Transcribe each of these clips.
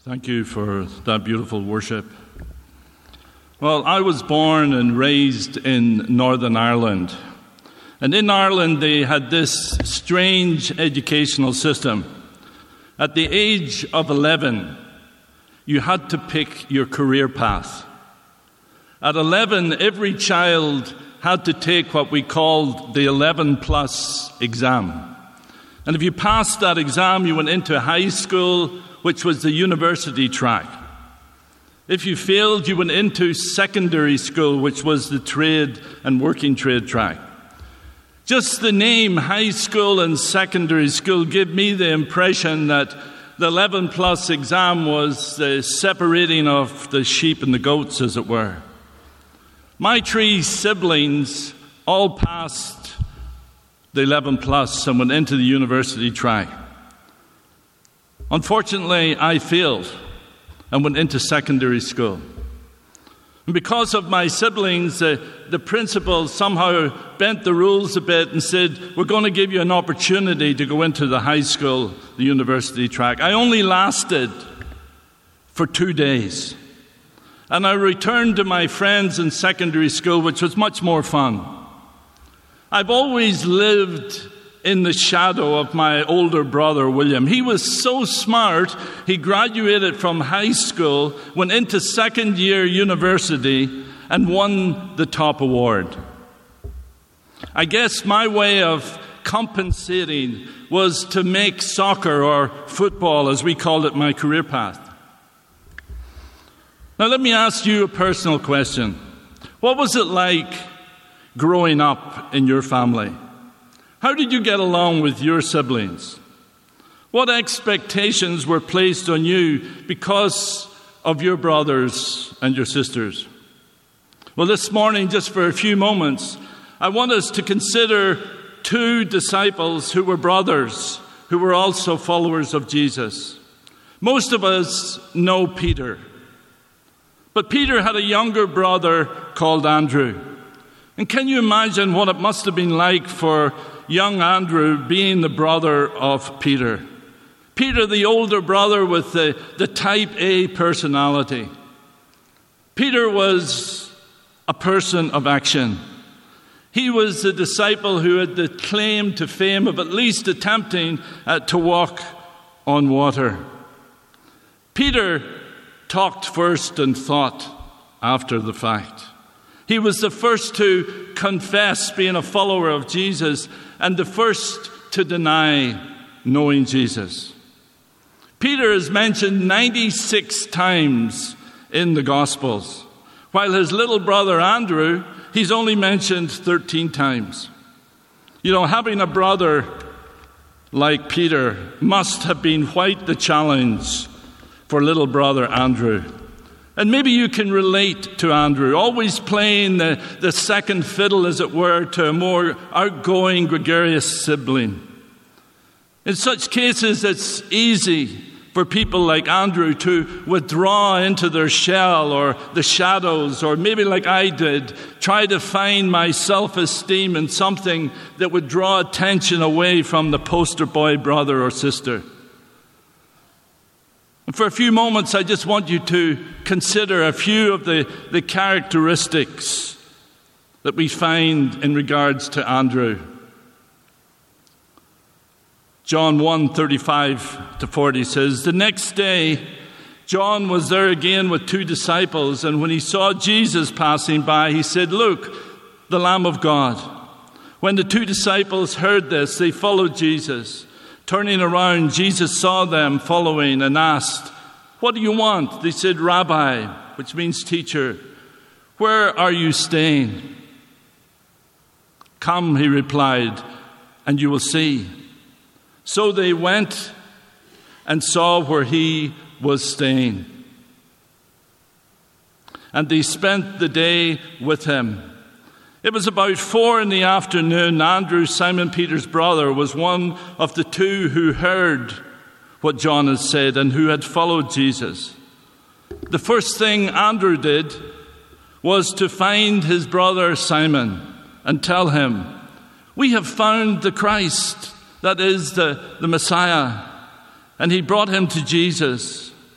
Thank you for that beautiful worship. Well, I was born and raised in Northern Ireland. And in Ireland, they had this strange educational system. At the age of 11, you had to pick your career path. At 11, every child had to take what we called the 11 plus exam. And if you passed that exam, you went into high school, which was the university track. If you failed, you went into secondary school, which was the trade and working trade track. Just the name high school and secondary school gave me the impression that the 11 plus exam was the separating of the sheep and the goats, as it were. My three siblings all passed the 11 plus and went into the university track. Unfortunately, I failed and went into secondary school. And because of my siblings, the principal somehow bent the rules a bit and said, we're going to give you an opportunity to go into the high school, the university track. I only lasted for 2 days. And I returned to my friends in secondary school, which was much more fun. I've always lived in the shadow of my older brother, William. He was so smart, he graduated from high school, went into second year university, and won the top award. I guess my way of compensating was to make soccer, or football as we called it, my career path. Now let me ask you a personal question. What was it like growing up in your family? How did you get along with your siblings? What expectations were placed on you because of your brothers and your sisters? Well, this morning, just for a few moments, I want us to consider two disciples who were brothers, who were also followers of Jesus. Most of us know Peter. But Peter had a younger brother called Andrew. And can you imagine what it must have been like for young Andrew being the brother of Peter? Peter, the older brother with the type A personality. Peter was a person of action. He was the disciple who had the claim to fame of at least attempting to walk on water. Peter talked first and thought after the fact. He was the first to confess being a follower of Jesus and the first to deny knowing Jesus. Peter is mentioned 96 times in the Gospels, while his little brother Andrew, he's only mentioned 13 times. You know, having a brother like Peter must have been quite the challenge for little brother Andrew. And maybe you can relate to Andrew, always playing the second fiddle, as it were, to a more outgoing, gregarious sibling. In such cases, it's easy for people like Andrew to withdraw into their shell or the shadows, or maybe like I did, try to find my self-esteem in something that would draw attention away from the poster boy brother or sister. And for a few moments, I just want you to consider a few of the characteristics that we find in regards to Andrew. John 1:35-40 says, the next day, John was there again with two disciples, and when he saw Jesus passing by, he said, look, the Lamb of God. When the two disciples heard this, they followed Jesus. Turning around, Jesus saw them following and asked, what do you want? They said, Rabbi, which means teacher, where are you staying? Come, he replied, and you will see. So they went and saw where he was staying. And they spent the day with him. It was about 4 p.m. Andrew, Simon Peter's brother, was one of the two who heard what John had said and who had followed Jesus. The first thing Andrew did was to find his brother Simon and tell him, we have found the Christ, that is the Messiah. And he brought him to Jesus.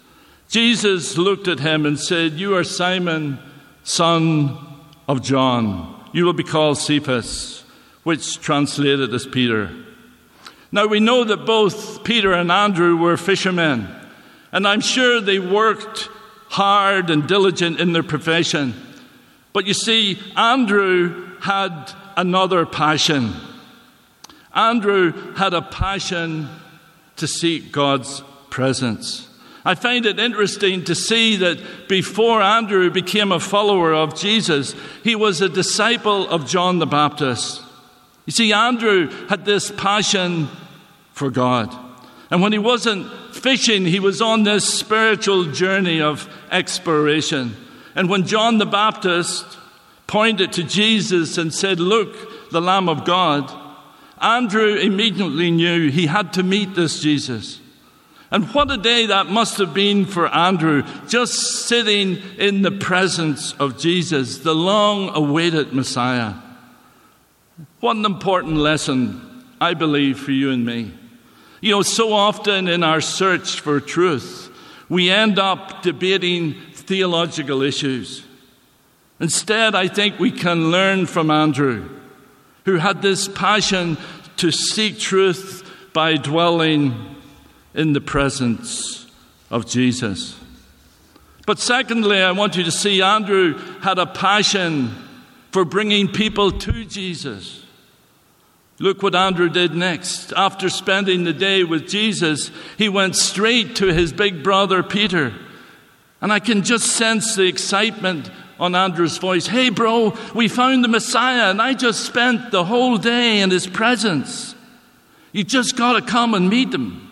Jesus looked at him and said, "You are Simon, son of John. You will be called Cephas," which translated as Peter. Now we know that both Peter and Andrew were fishermen, and I'm sure they worked hard and diligent in their profession. But you see, Andrew had another passion. Andrew had a passion to seek God's presence. I find it interesting to see that before Andrew became a follower of Jesus, he was a disciple of John the Baptist. You see, Andrew had this passion for God. And when he wasn't fishing, he was on this spiritual journey of exploration. And when John the Baptist pointed to Jesus and said, "Look, the Lamb of God," Andrew immediately knew he had to meet this Jesus. And what a day that must have been for Andrew, just sitting in the presence of Jesus, the long-awaited Messiah. What an important lesson, I believe, for you and me. You know, so often in our search for truth, we end up debating theological issues. Instead, I think we can learn from Andrew, who had this passion to seek truth by dwelling in the presence of Jesus. But secondly, I want you to see Andrew had a passion for bringing people to Jesus. Look what Andrew did next. After spending the day with Jesus, he went straight to his big brother Peter. And I can just sense the excitement on Andrew's voice. "Hey bro, we found the Messiah and I just spent the whole day in his presence. You just got to come and meet him."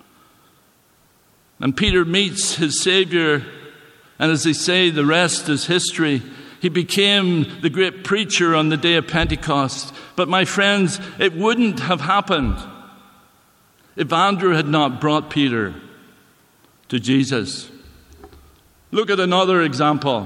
And Peter meets his Savior, and as they say, the rest is history. He became the great preacher on the day of Pentecost. But my friends, it wouldn't have happened if Andrew had not brought Peter to Jesus. Look at another example.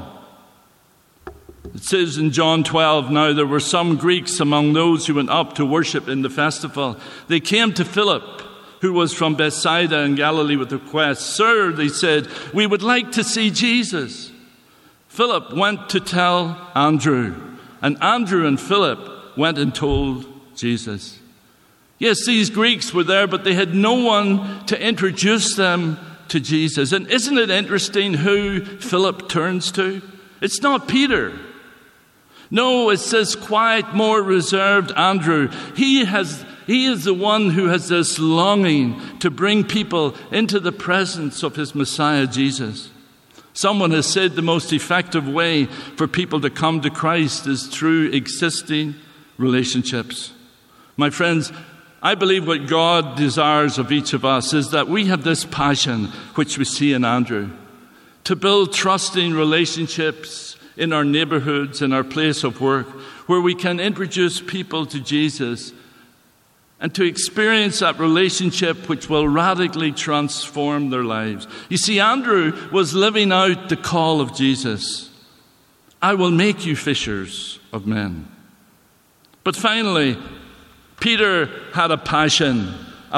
It says in John 12, "Now there were some Greeks among those who went up to worship in the festival. They came to Philip, who was from Bethsaida in Galilee, with a request. 'Sir,' they said, 'we would like to see Jesus.' Philip went to tell Andrew, and Andrew and Philip went and told Jesus." Yes, these Greeks were there, but they had no one to introduce them to Jesus. And isn't it interesting who Philip turns to? It's not Peter. No, it's this quiet, more reserved Andrew. He is the one who has this longing to bring people into the presence of his Messiah, Jesus. Someone has said the most effective way for people to come to Christ is through existing relationships. My friends, I believe what God desires of each of us is that we have this passion, which we see in Andrew, to build trusting relationships in our neighborhoods, in our place of work, where we can introduce people to Jesus and to experience that relationship which will radically transform their lives. You see, Andrew was living out the call of Jesus. "I will make you fishers of men." But finally, Peter had a passion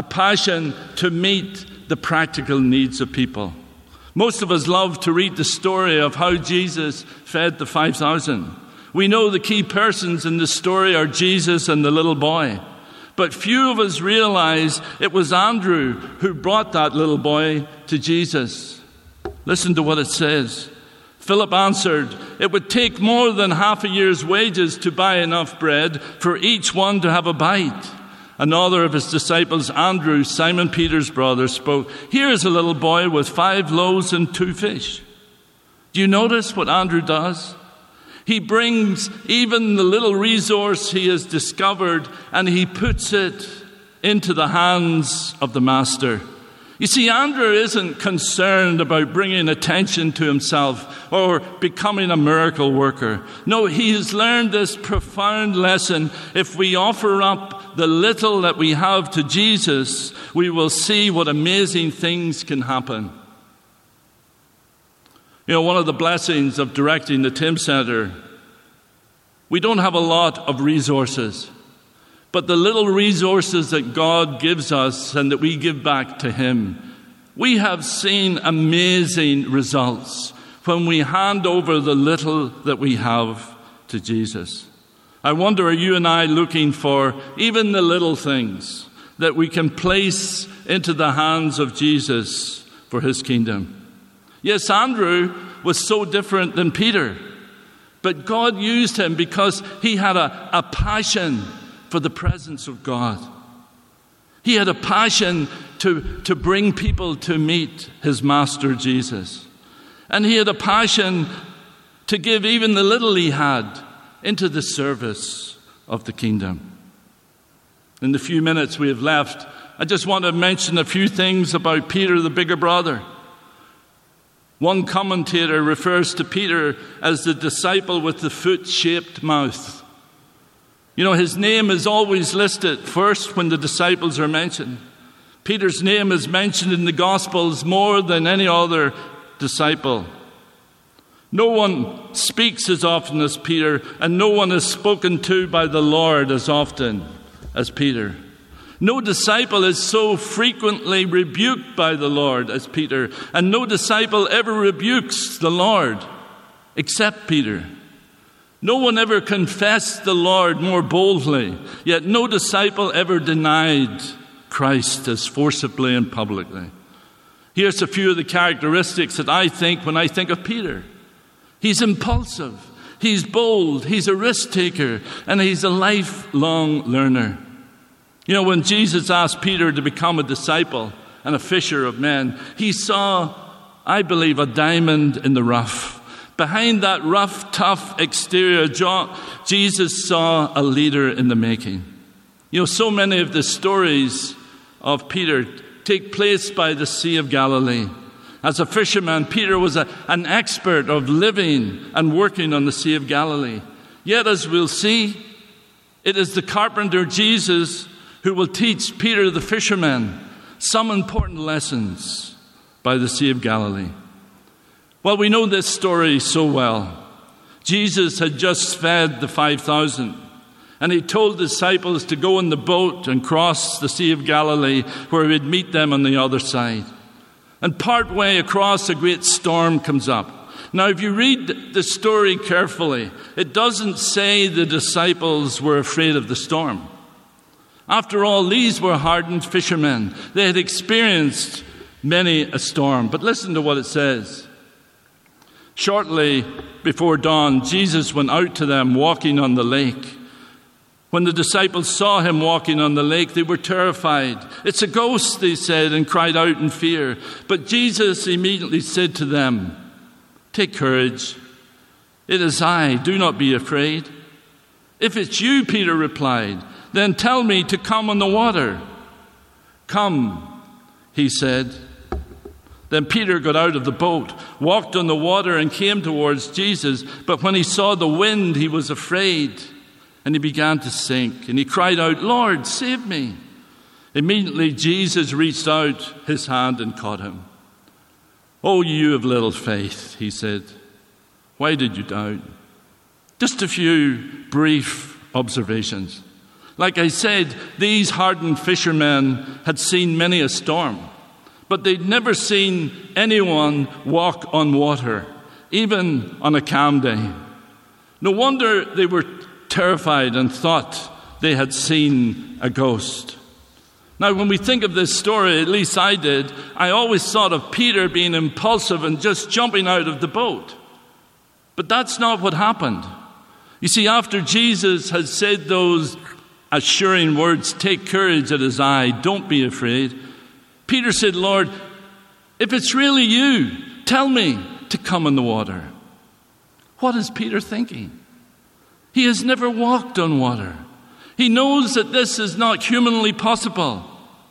to meet the practical needs of people. Most of us love to read the story of how Jesus fed the 5,000. We know the key persons in the story are Jesus and the little boy. But few of us realize it was Andrew who brought that little boy to Jesus. Listen to what it says. Philip answered, "It would take more than half a year's wages to buy enough bread for each one to have a bite." Another of his disciples, Andrew, Simon Peter's brother, spoke, "Here is a little boy with 5 loaves and 2 fish. Do you notice what Andrew does? He brings even the little resource he has discovered and he puts it into the hands of the master. You see, Andrew isn't concerned about bringing attention to himself or becoming a miracle worker. No, he has learned this profound lesson. If we offer up the little that we have to Jesus, we will see what amazing things can happen. You know, one of the blessings of directing the Tim Center, we don't have a lot of resources. But the little resources that God gives us and that we give back to Him, We have seen amazing results when we hand over the little that we have to Jesus. I wonder, are you and I looking for even the little things that we can place into the hands of Jesus for his kingdom? Yes, Andrew was so different than Peter, but God used him because he had a passion for the presence of God. He had a passion to bring people to meet his master Jesus. And he had a passion to give even the little he had into the service of the kingdom. In the few minutes we have left, I just want to mention a few things about Peter, the bigger brother. One commentator refers to Peter as the disciple with the foot-shaped mouth. You know, his name is always listed first when the disciples are mentioned. Peter's name is mentioned in the Gospels more than any other disciple. No one speaks as often as Peter, and no one is spoken to by the Lord as often as Peter. No disciple is so frequently rebuked by the Lord as Peter, and no disciple ever rebukes the Lord except Peter. No one ever confessed the Lord more boldly, yet no disciple ever denied Christ as forcibly and publicly. Here's a few of the characteristics that I think when I think of Peter. He's impulsive, he's bold, he's a risk taker, and he's a lifelong learner. You know, when Jesus asked Peter to become a disciple and a fisher of men, he saw, I believe, a diamond in the rough. Behind that rough, tough exterior, Jesus saw a leader in the making. You know, so many of the stories of Peter take place by the Sea of Galilee. As a fisherman, Peter was an expert of living and working on the Sea of Galilee. Yet, as we'll see, it is the carpenter Jesus who will teach Peter the fisherman some important lessons by the Sea of Galilee. Well, we know this story so well. Jesus had just fed the 5,000, and he told the disciples to go in the boat and cross the Sea of Galilee, where he would meet them on the other side. And partway across, a great storm comes up. Now, if you read the story carefully, it doesn't say the disciples were afraid of the storm. After all, these were hardened fishermen. They had experienced many a storm. But listen to what it says. Shortly before dawn, Jesus went out to them walking on the lake. When the disciples saw him walking on the lake, they were terrified. "It's a ghost," they said, and cried out in fear. But Jesus immediately said to them, "Take courage. It is I. Do not be afraid." "If it's you," Peter replied, "then tell me to come on the water." "Come," he said. Then Peter got out of the boat, walked on the water, and came towards Jesus. But when he saw the wind, he was afraid, and he began to sink. And he cried out, "Lord, save me." Immediately Jesus reached out his hand and caught him. "Oh, you of little faith," he said, "why did you doubt?" Just a few brief observations. Like I said, these hardened fishermen had seen many a storm, but they'd never seen anyone walk on water, even on a calm day. No wonder they were terrified and thought they had seen a ghost. Now, when we think of this story, at least I did, I always thought of Peter being impulsive and just jumping out of the boat. But that's not what happened. You see, after Jesus had said those assuring words, "Take courage, it is I, don't be afraid," Peter said, "Lord, if it's really you, tell me to come in the water." What is Peter thinking? He has never walked on water. He knows that this is not humanly possible.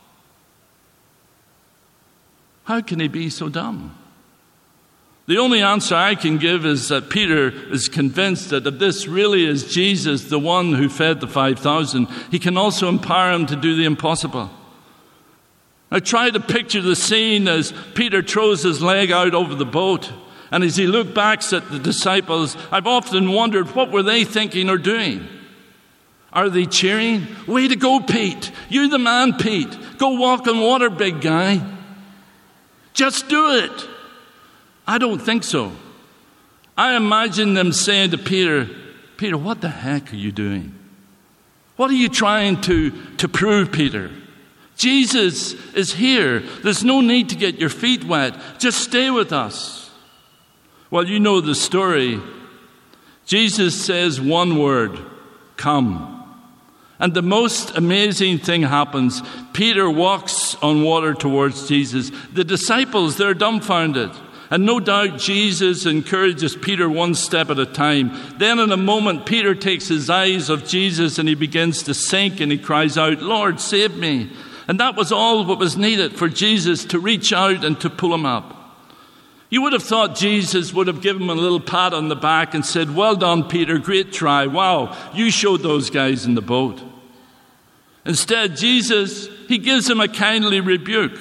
How can he be so dumb? The only answer I can give is that Peter is convinced that if this really is Jesus, the one who fed the 5,000, he can also empower him to do the impossible. I try to picture the scene as Peter throws his leg out over the boat, and as he looked back at the disciples, I've often wondered, what were they thinking or doing? Are they cheering? "Way to go, Pete. You the man, Pete. Go walk on water, big guy." Just do it. I don't think so. I imagine them saying to Peter, Peter, what the heck are you doing? What are you trying to prove, Peter? Jesus is here. There's no need to get your feet wet. Just stay with us. Well, you know the story. Jesus says one word, come. And the most amazing thing happens. Peter walks on water towards Jesus. The disciples, they're dumbfounded. And no doubt Jesus encourages Peter one step at a time. Then in a moment, Peter takes his eyes off Jesus and he begins to sink and he cries out, Lord, save me. And that was all what was needed for Jesus to reach out and to pull him up. You would have thought Jesus would have given him a little pat on the back and said, well done, Peter, great try. Wow, you showed those guys in the boat. Instead, Jesus, he gives him a kindly rebuke.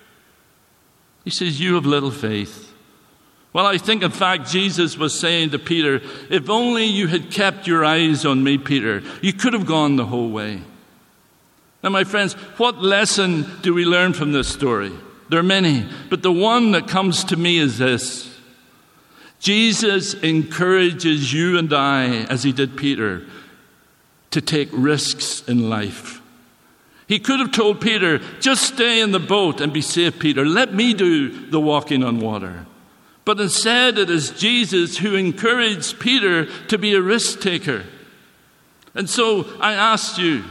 He says, you have little faith. Well, I think, in fact, Jesus was saying to Peter, if only you had kept your eyes on me, Peter, you could have gone the whole way. Now, my friends, what lesson do we learn from this story? There are many, but the one that comes to me is this. Jesus encourages you and I, as he did Peter, to take risks in life. He could have told Peter, just stay in the boat and be safe, Peter. Let me do the walking on water. But instead, it is Jesus who encouraged Peter to be a risk taker. And so I asked you,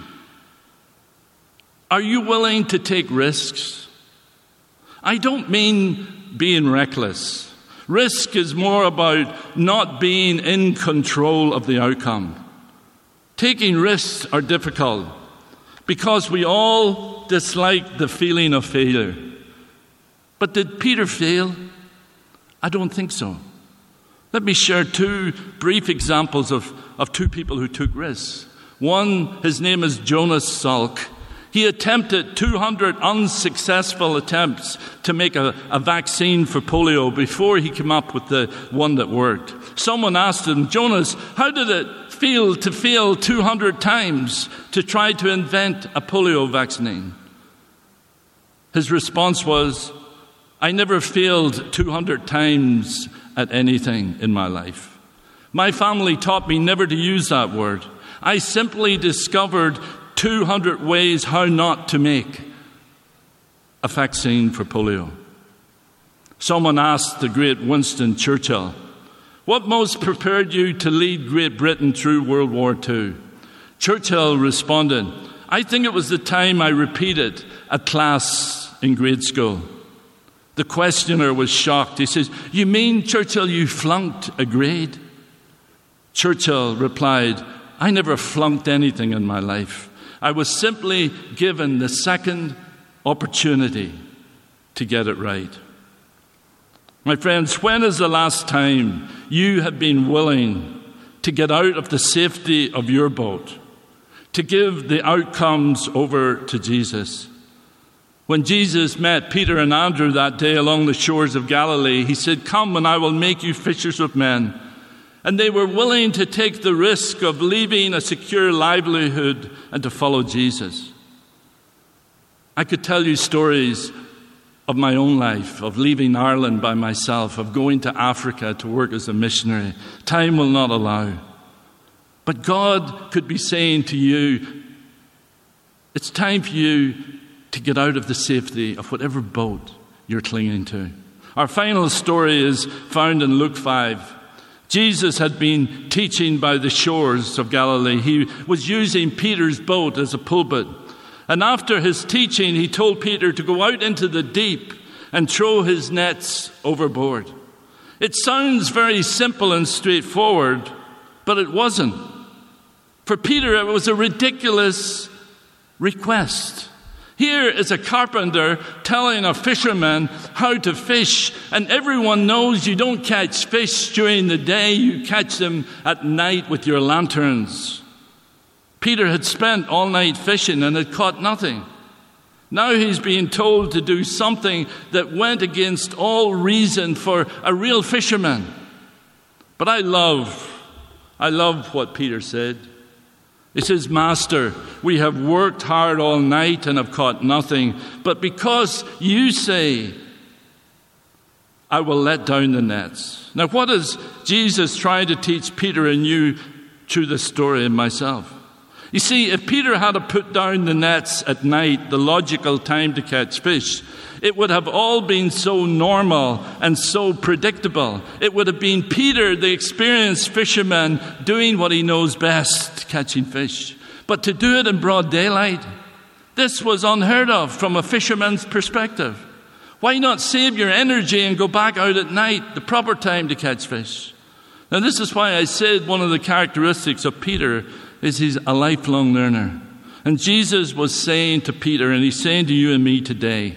are you willing to take risks? I don't mean being reckless. Risk is more about not being in control of the outcome. Taking risks are difficult because we all dislike the feeling of failure. But did Peter fail? I don't think so. Let me share two brief examples of two people who took risks. One, his name is Jonas Salk. He attempted 200 unsuccessful attempts to make a vaccine for polio before he came up with the one that worked. Someone asked him, Jonas, how did it feel to fail 200 times to try to invent a polio vaccine? His response was, I never failed 200 times at anything in my life. My family taught me never to use that word. I simply discovered 200 ways how not to make a vaccine for polio. Someone asked the great Winston Churchill, what most prepared you to lead Great Britain through World War II? Churchill responded, I think it was the time I repeated a class in grade school. The questioner was shocked. He says, you mean, Churchill, you flunked a grade? Churchill replied, I never flunked anything in my life. I was simply given the second opportunity to get it right. My friends, when is the last time you have been willing to get out of the safety of your boat, to give the outcomes over to Jesus? When Jesus met Peter and Andrew that day along the shores of Galilee, he said, come and I will make you fishers of men. And they were willing to take the risk of leaving a secure livelihood and to follow Jesus. I could tell you stories of my own life, of leaving Ireland by myself, of going to Africa to work as a missionary. Time will not allow. But God could be saying to you, it's time for you to get out of the safety of whatever boat you're clinging to. Our final story is found in Luke 5. Jesus had been teaching by the shores of Galilee. He was using Peter's boat as a pulpit. And after his teaching, he told Peter to go out into the deep and throw his nets overboard. It sounds very simple and straightforward, but it wasn't. For Peter, it was a ridiculous request. Here is a carpenter telling a fisherman how to fish, and everyone knows you don't catch fish during the day, you catch them at night with your lanterns. Peter had spent all night fishing and had caught nothing. Now he's being told to do something that went against all reason for a real fisherman. But I love what Peter said. He says, Master, we have worked hard all night and have caught nothing. But because you say I will let down the nets. Now, what is Jesus trying to teach Peter and you through this story and myself? You see, if Peter had to put down the nets at night, the logical time to catch fish, it would have all been so normal and so predictable. It would have been Peter, the experienced fisherman, doing what he knows best, catching fish. But to do it in broad daylight, this was unheard of from a fisherman's perspective. Why not save your energy and go back out at night, the proper time to catch fish? Now, this is why I said one of the characteristics of Peter is he's a lifelong learner. And Jesus was saying to Peter, and he's saying to you and me today,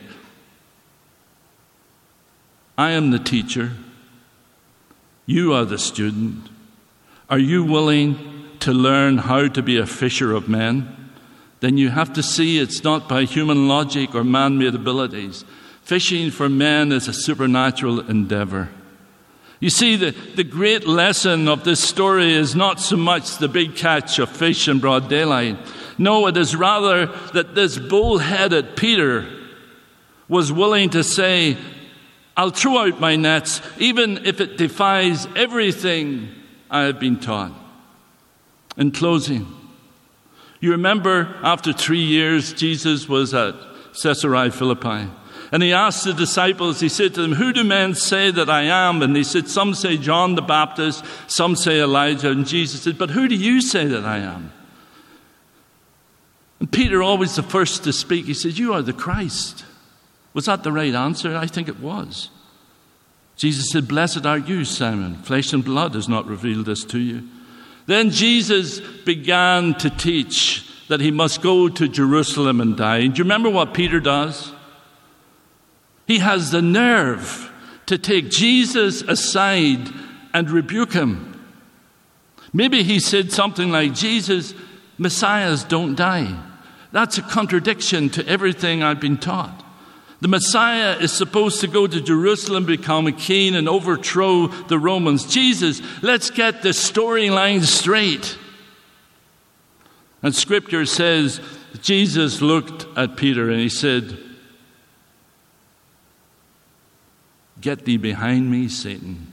I am the teacher. You are the student. Are you willing to learn how to be a fisher of men? Then you have to see it's not by human logic or man-made abilities. Fishing for men is a supernatural endeavor. You see, the great lesson of this story is not so much the big catch of fish in broad daylight. No, it is rather that this bull-headed Peter was willing to say, I'll throw out my nets, even if it defies everything I have been taught. In closing, you remember after 3 years, Jesus was at Caesarea Philippi. And he asked the disciples, he said to them, who do men say that I am? And they said, some say John the Baptist, some say Elijah. And Jesus said, but who do you say that I am? And Peter, always the first to speak, he said, you are the Christ. Was that the right answer? I think it was. Jesus said, blessed are you, Simon. Flesh and blood has not revealed this to you. Then Jesus began to teach that he must go to Jerusalem and die. And do you remember what Peter does? He has the nerve to take Jesus aside and rebuke him. Maybe he said something like, Jesus, Messiahs don't die. That's a contradiction to everything I've been taught. The Messiah is supposed to go to Jerusalem, become a king, and overthrow the Romans. Jesus, let's get the storyline straight. And Scripture says Jesus looked at Peter and he said, get thee behind me, Satan.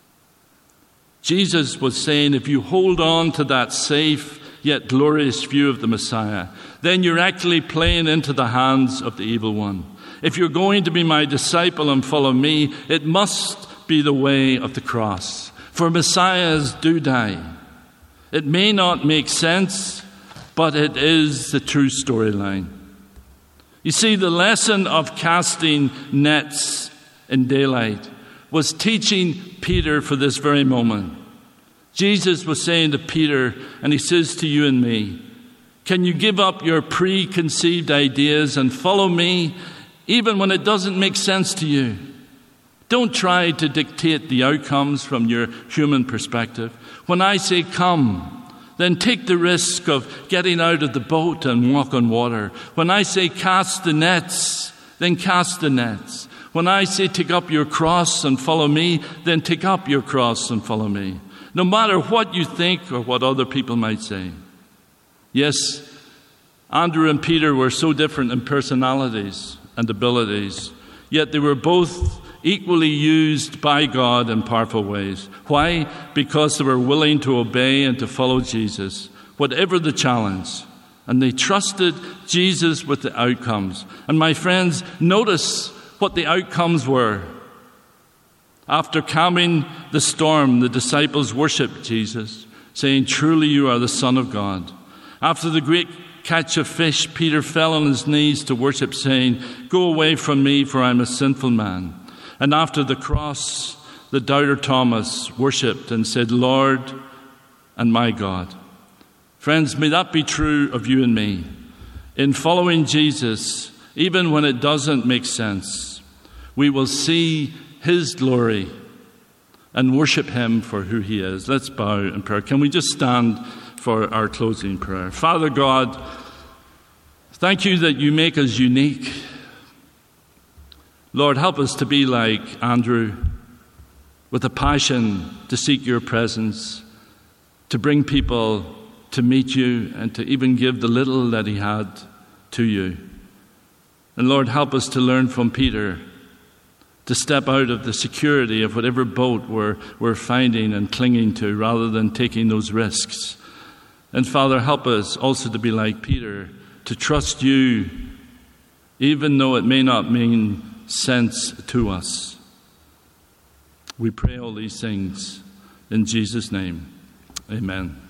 Jesus was saying, if you hold on to that safe yet glorious view of the Messiah, then you're actually playing into the hands of the evil one. If you're going to be my disciple and follow me, it must be the way of the cross. For Messiahs do die. It may not make sense, but it is the true storyline. You see, the lesson of casting nets in daylight was teaching Peter for this very moment. Jesus was saying to Peter, and he says to you and me, can you give up your preconceived ideas and follow me even when it doesn't make sense to you? Don't try to dictate the outcomes from your human perspective. When I say come, then take the risk of getting out of the boat and walk on water. When I say cast the nets, then cast the nets. When I say take up your cross and follow me, then take up your cross and follow me. No matter what you think or what other people might say. Yes, Andrew and Peter were so different in personalities and abilities, yet they were both equally used by God in powerful ways. Why? Because they were willing to obey and to follow Jesus, whatever the challenge. And they trusted Jesus with the outcomes. And my friends, notice what the outcomes were. After calming the storm, the disciples worshiped Jesus, saying, truly you are the Son of God. After the great catch of fish, Peter fell on his knees to worship, saying, go away from me, for I am a sinful man. And after the cross, the doubter Thomas worshipped and said, Lord and my God. Friends, may that be true of you and me. In following Jesus, even when it doesn't make sense, we will see his glory and worship him for who he is. Let's bow in prayer. Can we just stand for our closing prayer? Father God, thank you that you make us unique. Lord, help us to be like Andrew, with a passion to seek your presence, to bring people to meet you, and to even give the little that he had to you. And Lord, help us to learn from Peter to step out of the security of whatever boat we're finding and clinging to rather than taking those risks. And Father, help us also to be like Peter, to trust you even though it may not mean sense to us. We pray all these things in Jesus' name. Amen.